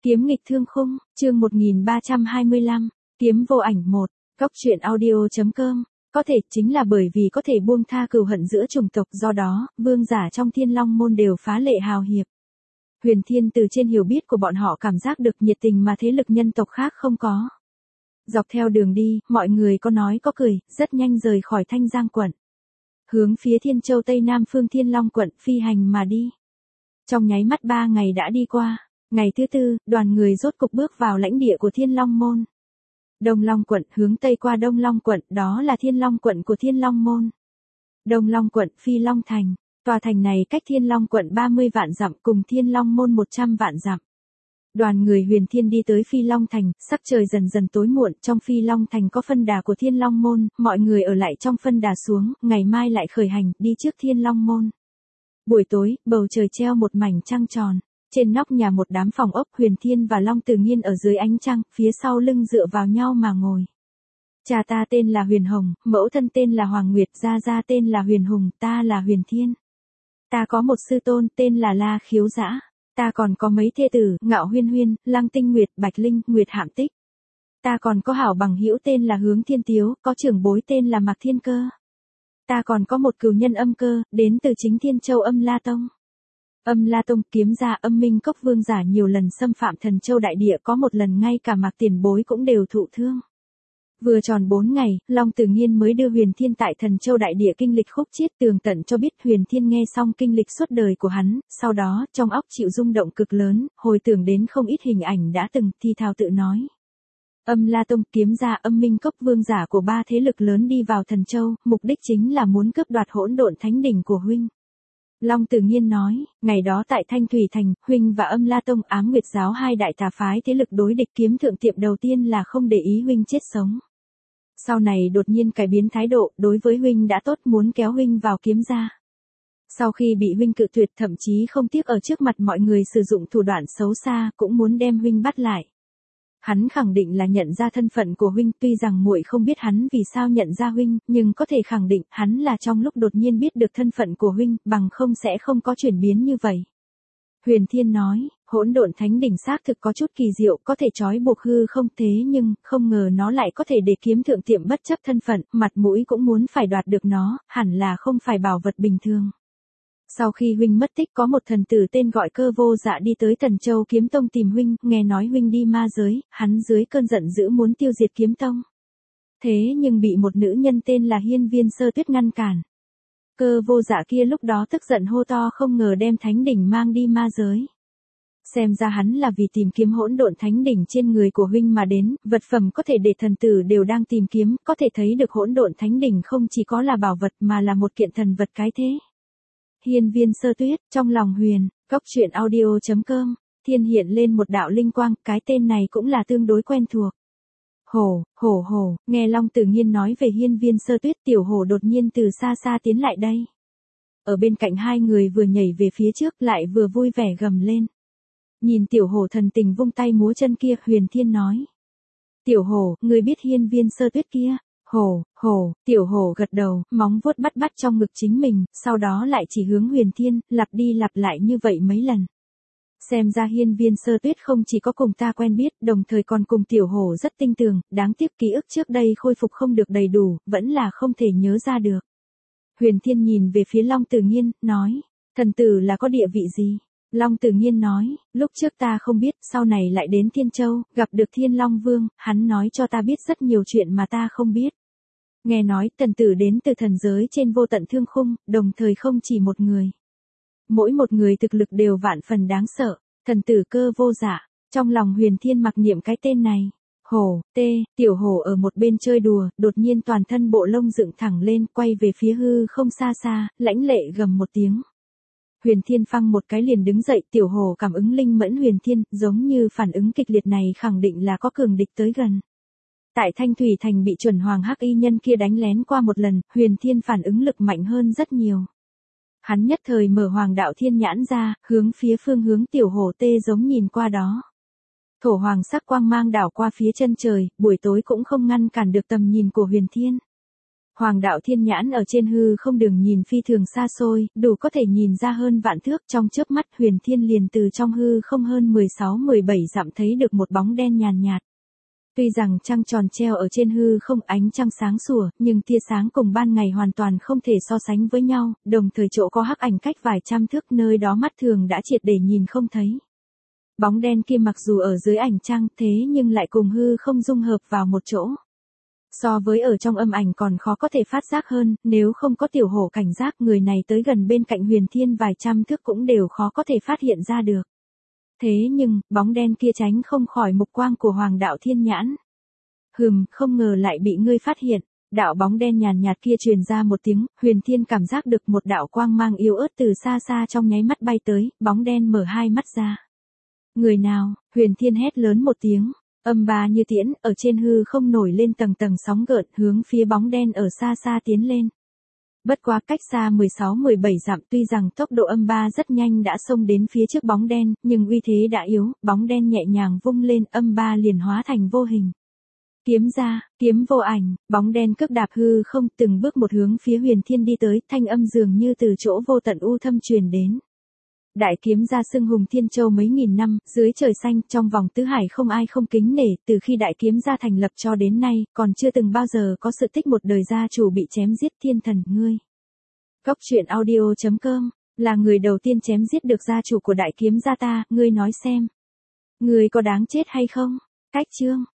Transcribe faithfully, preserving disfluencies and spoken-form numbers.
Kiếm nghịch thương khung, chương một nghìn ba trăm hai mươi lăm, kiếm vô ảnh một, góc truyện audio.com. Có thể chính là bởi vì có thể buông tha cừu hận giữa chủng tộc, do đó, vương giả trong Thiên Long môn đều phá lệ hào hiệp. Huyền Thiên từ trên hiểu biết của bọn họ cảm giác được nhiệt tình mà thế lực nhân tộc khác không có. Dọc theo đường đi, mọi người có nói có cười, rất nhanh rời khỏi Thanh Giang quận. Hướng phía Thiên Châu Tây Nam phương Thiên Long quận phi hành mà đi. Trong nháy mắt ba ngày đã đi qua. Ngày thứ tư, đoàn người rốt cục bước vào lãnh địa của Thiên Long môn. Đông Long quận hướng tây qua Đông Long quận, đó là Thiên Long quận của Thiên Long môn. Đông Long quận Phi Long thành, tòa thành này cách Thiên Long quận ba mươi vạn dặm, cùng Thiên Long môn một trăm vạn dặm. Đoàn người Huyền Thiên đi tới Phi Long thành, sắc trời dần dần tối muộn, trong Phi Long thành có phân đà của Thiên Long môn, mọi người ở lại trong phân đà xuống, ngày mai lại khởi hành, đi trước Thiên Long môn. Buổi tối, bầu trời treo một mảnh trăng tròn. Trên nóc nhà một đám phòng ốc, Huyền Thiên và Long Tử Nghiên ở dưới ánh trăng, phía sau lưng dựa vào nhau mà ngồi. Cha ta tên là Huyền Hồng, mẫu thân tên là Hoàng Nguyệt, gia gia tên là Huyền Hùng, ta là Huyền Thiên. Ta có một sư tôn tên là La Khiếu Dã. Ta còn có mấy thê tử, Ngạo Huyên Huyên, Lăng Tinh Nguyệt, Bạch Linh, Nguyệt Hạm Tích. Ta còn có hảo bằng hữu tên là Hướng Thiên Tiếu, có trưởng bối tên là Mạc Thiên Cơ. Ta còn có một cừu nhân Âm Cơ, đến từ chính Thiên Châu Âm La Tông. Âm La Tông kiếm ra Âm Minh Cốc vương giả nhiều lần xâm phạm Thần Châu đại địa, có một lần ngay cả Mạc tiền bối cũng đều thụ thương. Vừa tròn bốn ngày, Long Tử Nghiên mới đưa Huyền Thiên tại Thần Châu đại địa kinh lịch khúc chiết tường tận cho biết. Huyền Thiên nghe xong kinh lịch suốt đời của hắn, sau đó, trong óc chịu rung động cực lớn, hồi tưởng đến không ít hình ảnh đã từng, thì thào tự nói. Âm La Tông kiếm ra Âm Minh Cốc vương giả của ba thế lực lớn đi vào Thần Châu, mục đích chính là muốn cướp đoạt hỗn độn thánh đỉnh của huynh. Long Tử Nghiên nói, ngày đó tại Thanh Thủy Thành, huynh và Âm La Tông Ám Nguyệt Giáo hai đại tà phái thế lực đối địch, kiếm thượng tiệm đầu tiên là không để ý huynh chết sống. Sau này đột nhiên cải biến thái độ, đối với huynh đã tốt, muốn kéo huynh vào kiếm gia. Sau khi bị huynh cự tuyệt, thậm chí không tiếc ở trước mặt mọi người sử dụng thủ đoạn xấu xa, cũng muốn đem huynh bắt lại. Hắn khẳng định là nhận ra thân phận của huynh, tuy rằng muội không biết hắn vì sao nhận ra huynh, nhưng có thể khẳng định hắn là trong lúc đột nhiên biết được thân phận của huynh, bằng không sẽ không có chuyển biến như vậy. Huyền Thiên nói, hỗn độn thánh đỉnh xác thực có chút kỳ diệu, có thể trói buộc hư không, thế nhưng, không ngờ nó lại có thể để kiếm thượng tiệm bất chấp thân phận, mặt mũi cũng muốn phải đoạt được nó, hẳn là không phải bảo vật bình thường. Sau khi huynh mất tích, có một thần tử tên gọi Cơ Vô Dạ đi tới Thần Châu Kiếm Tông tìm huynh, nghe nói huynh đi ma giới, hắn dưới cơn giận dữ muốn tiêu diệt Kiếm Tông. Thế nhưng bị một nữ nhân tên là Hiên Viên Sơ Tuyết ngăn cản. Cơ Vô Dạ kia lúc đó tức giận hô to, không ngờ đem thánh đỉnh mang đi ma giới. Xem ra hắn là vì tìm kiếm hỗn độn thánh đỉnh trên người của huynh mà đến, vật phẩm có thể để thần tử đều đang tìm kiếm, có thể thấy được hỗn độn thánh đỉnh không chỉ có là bảo vật mà là một kiện thần vật cái thế. Hiên Viên Sơ Tuyết, trong lòng Huyền, góc truyện audio.com, Thiên hiện lên một đạo linh quang, cái tên này cũng là tương đối quen thuộc. Hổ, hổ hổ, nghe Long Tử Nghiên nói về Hiên Viên Sơ Tuyết, tiểu hổ đột nhiên từ xa xa tiến lại đây. Ở bên cạnh hai người vừa nhảy về phía trước lại vừa vui vẻ gầm lên. Nhìn tiểu hổ thần tình vung tay múa chân kia, Huyền Thiên nói. Tiểu hổ, ngươi biết Hiên Viên Sơ Tuyết kia? Hổ, hổ, tiểu hổ gật đầu, móng vuốt bắt bắt trong ngực chính mình, sau đó lại chỉ hướng Huyền Thiên, lặp đi lặp lại như vậy mấy lần. Xem ra Hiên Viên Sơ Tuyết không chỉ có cùng ta quen biết, đồng thời còn cùng tiểu hổ rất tinh tường, đáng tiếc ký ức trước đây khôi phục không được đầy đủ, vẫn là không thể nhớ ra được. Huyền Thiên nhìn về phía Long Tử Nghiên, nói, thần tử là có địa vị gì? Long Tử Nghiên nói, lúc trước ta không biết, sau này lại đến Thiên Châu, gặp được Thiên Long Vương, hắn nói cho ta biết rất nhiều chuyện mà ta không biết. Nghe nói, thần tử đến từ thần giới trên vô tận thương khung, đồng thời không chỉ một người. Mỗi một người thực lực đều vạn phần đáng sợ, thần tử Cơ Vô Dạ, trong lòng Huyền Thiên mặc niệm cái tên này. Hổ, tê, tiểu hổ ở một bên chơi đùa, đột nhiên toàn thân bộ lông dựng thẳng lên, quay về phía hư không xa xa, lãnh lệ gầm một tiếng. Huyền Thiên phăng một cái liền đứng dậy, tiểu hổ cảm ứng linh mẫn Huyền Thiên, giống như phản ứng kịch liệt này khẳng định là có cường địch tới gần. Tại Thanh Thủy Thành bị chuẩn hoàng hắc y nhân kia đánh lén qua một lần, Huyền Thiên phản ứng lực mạnh hơn rất nhiều. Hắn nhất thời mở Hoàng Đạo Thiên nhãn ra, hướng phía phương hướng tiểu hổ tê giống nhìn qua đó. Thổ hoàng sắc quang mang đảo qua phía chân trời, buổi tối cũng không ngăn cản được tầm nhìn của Huyền Thiên. Hoàng đạo thiên nhãn ở trên hư không đường nhìn phi thường xa xôi, đủ có thể nhìn ra hơn vạn thước, trong chớp mắt Huyền Thiên liền từ trong hư không hơn mười sáu mười bảy dặm thấy được một bóng đen nhàn nhạt. Tuy rằng trăng tròn treo ở trên hư không, ánh trăng sáng sủa, nhưng tia sáng cùng ban ngày hoàn toàn không thể so sánh với nhau, đồng thời chỗ có hắc ảnh cách vài trăm thước nơi đó mắt thường đã triệt để nhìn không thấy. Bóng đen kia mặc dù ở dưới ảnh trăng thế nhưng lại cùng hư không dung hợp vào một chỗ. So với ở trong âm ảnh còn khó có thể phát giác hơn, nếu không có tiểu hổ cảnh giác người này tới gần bên cạnh Huyền Thiên vài trăm thước cũng đều khó có thể phát hiện ra được. Thế nhưng, bóng đen kia tránh không khỏi mục quang của Hoàng đạo thiên nhãn. Hừm, không ngờ lại bị ngươi phát hiện. Đạo bóng đen nhàn nhạt kia truyền ra một tiếng, Huyền Thiên cảm giác được một đạo quang mang yếu ớt từ xa xa trong nháy mắt bay tới, bóng đen mở hai mắt ra. Người nào? Huyền Thiên hét lớn một tiếng, âm ba như tiễn, ở trên hư không nổi lên tầng tầng sóng gợn, hướng phía bóng đen ở xa xa tiến lên. Bất quá cách xa mười sáu mười bảy dặm, tuy rằng tốc độ âm ba rất nhanh đã xông đến phía trước bóng đen, nhưng uy thế đã yếu, bóng đen nhẹ nhàng vung lên, âm ba liền hóa thành vô hình. Kiếm ra, kiếm vô ảnh, bóng đen cước đạp hư không, từng bước một hướng phía Huyền Thiên đi tới, thanh âm dường như từ chỗ vô tận u thâm truyền đến. Đại kiếm ra xưng hùng Thiên Châu mấy nghìn năm, dưới trời xanh, trong vòng tứ hải không ai không kính nể, từ khi đại kiếm ra thành lập cho đến nay, còn chưa từng bao giờ có sự tích một đời gia chủ bị chém giết. Thiên thần, ngươi. Cốc truyện audio chấm com, là người đầu tiên chém giết được gia chủ của đại kiếm gia ta, ngươi nói xem. Ngươi có đáng chết hay không? Cách chương.